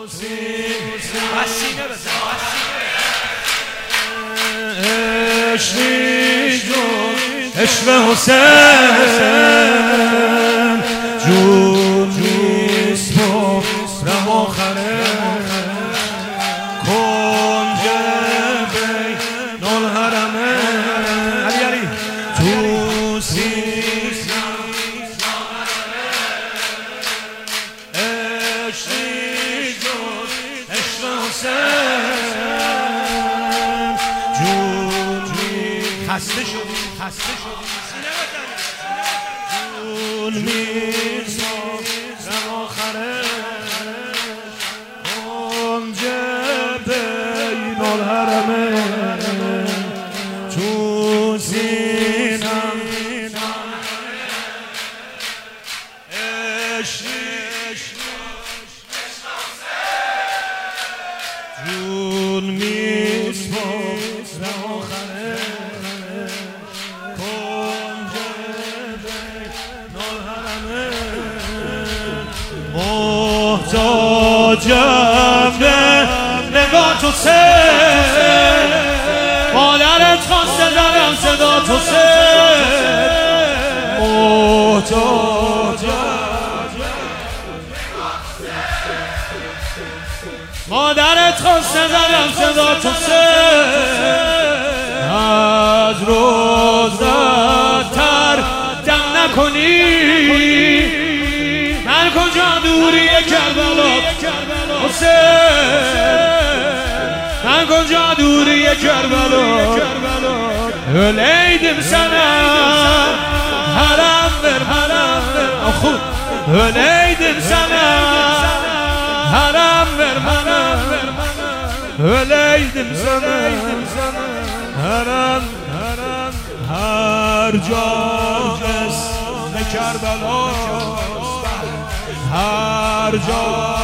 وسیله بزن عشق حسین جون نیست رم آخره کنج بین الحرمه علی علی تو سیستم عشق حسین جون خسته شدی جون نیست رم آخره کنج بین الحرمه تو سینم جون نیست رم آخره کنج بین الحرمه محتاجم به نگاه تو سر مادرت خواسته دارم صدا تو سر مادرت خواسته دارم صدا تو سر از روزت تر دم نکنی من کجا دوری کربلا حسین من کجا دوری کربلا öyleydim sana haram ver خوب öyleydim sana haram ver öyleydim sana haram her جا اسم کربلا هر جا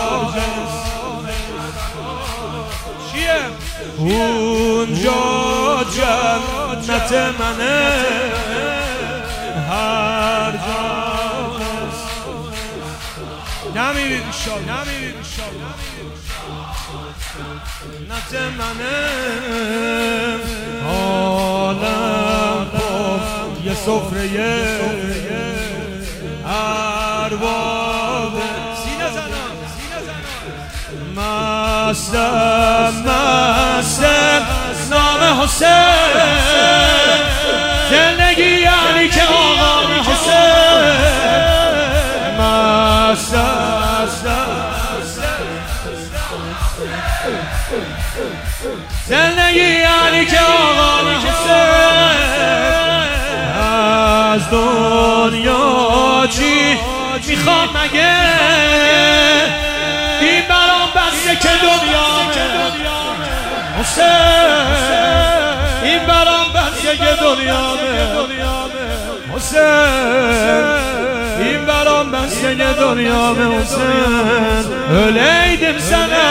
چیه اونجا جنت منه هر جا نمیرید جنت منه عالم یه سفره ارباب سینه زنان مستم نام حسین زندگی یعنی که آقام حسین مستم زندگی یعنی که آقام حسین از دنیا چی میخوام مگه این برام بسته که دنیامه حسین این برام بسته که دنیامه حسین این برام بسته که دنیامه حسین öyleydim sana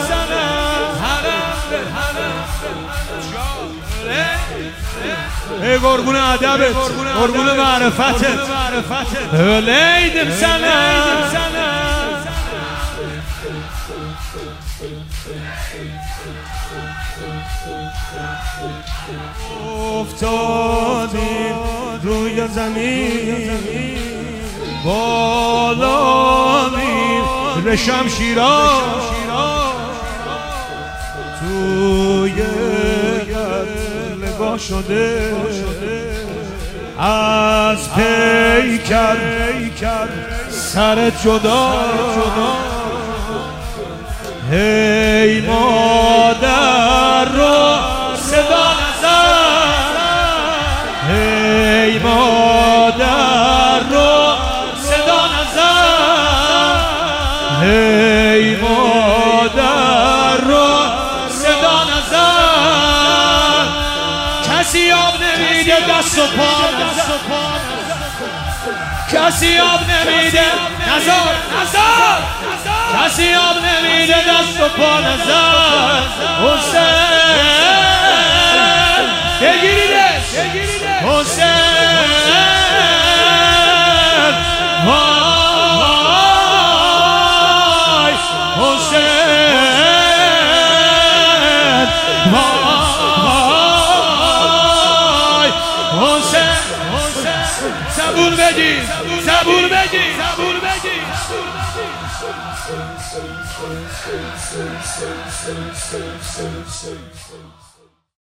ای قربون ادبت قربون معرفتت öyleydim sana افتادیم روی زمین بالا میره شمشیرا توی نگاه شده از پیکر سرت جدا هی مادر رو صدا نزن هی مادر رو صدا نزن هی مادر رو صدا نزن کسی آب نمیده دست و پا کسی آب نمیده نزار کسی آب نمیده دست و پا نزار حسین بگیریدش حسین وای حسین زبون بگیر زبون بگیر زبون بگیر